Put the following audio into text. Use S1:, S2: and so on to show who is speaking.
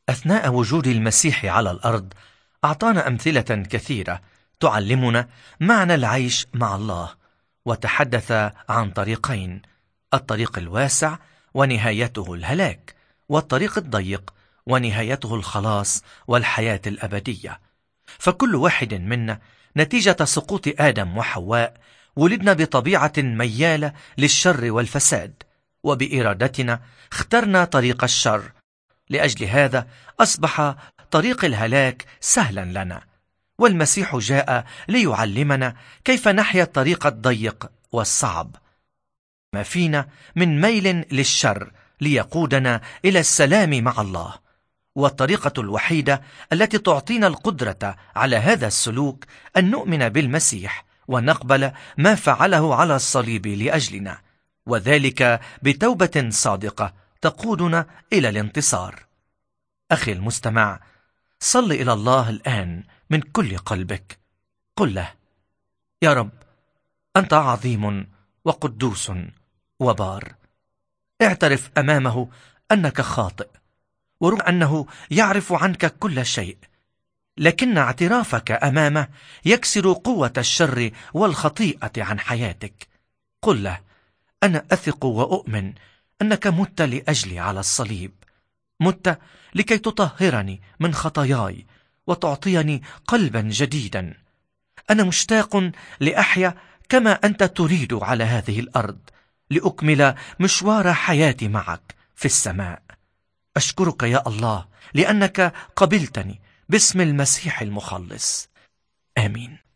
S1: أثناء وجود المسيح على الأرض أعطانا أمثلة كثيرة تعلمنا معنى العيش مع الله، وتحدث عن طريقين: الطريق الواسع ونهايته الهلاك، والطريق الضيق ونهايته الخلاص والحياة الأبدية. فكل واحد منا نتيجة سقوط آدم وحواء ولدنا بطبيعة ميالة للشر والفساد، وبإرادتنا اخترنا طريق الشر. لأجل هذا أصبح طريق الهلاك سهلا لنا، والمسيح جاء ليعلمنا كيف نحيا الطريق الضيق والصعب. ما فينا من ميل للشر ليقودنا إلى السلام مع الله، والطريقة الوحيدة التي تعطينا القدرة على هذا السلوك أن نؤمن بالمسيح ونقبل ما فعله على الصليب لأجلنا، وذلك بتوبة صادقة تقودنا إلى الانتصار. أخي المستمع، صل إلى الله الآن من كل قلبك. قل له: يا رب، أنت عظيم وقدوس وبار. اعترف أمامه أنك خاطئ، ورغم أنه يعرف عنك كل شيء، لكن اعترافك أمامه يكسر قوة الشر والخطيئة عن حياتك. قل له: أنا أثق وأؤمن أنك مت لأجلي على الصليب، مت لكي تطهرني من خطاياي وتعطيني قلبا جديدا. أنا مشتاق لأحيا كما أنت تريد على هذه الأرض، لأكمل مشوار حياتي معك في السماء. أشكرك يا الله لأنك قبلتني باسم المسيح المخلص. آمين.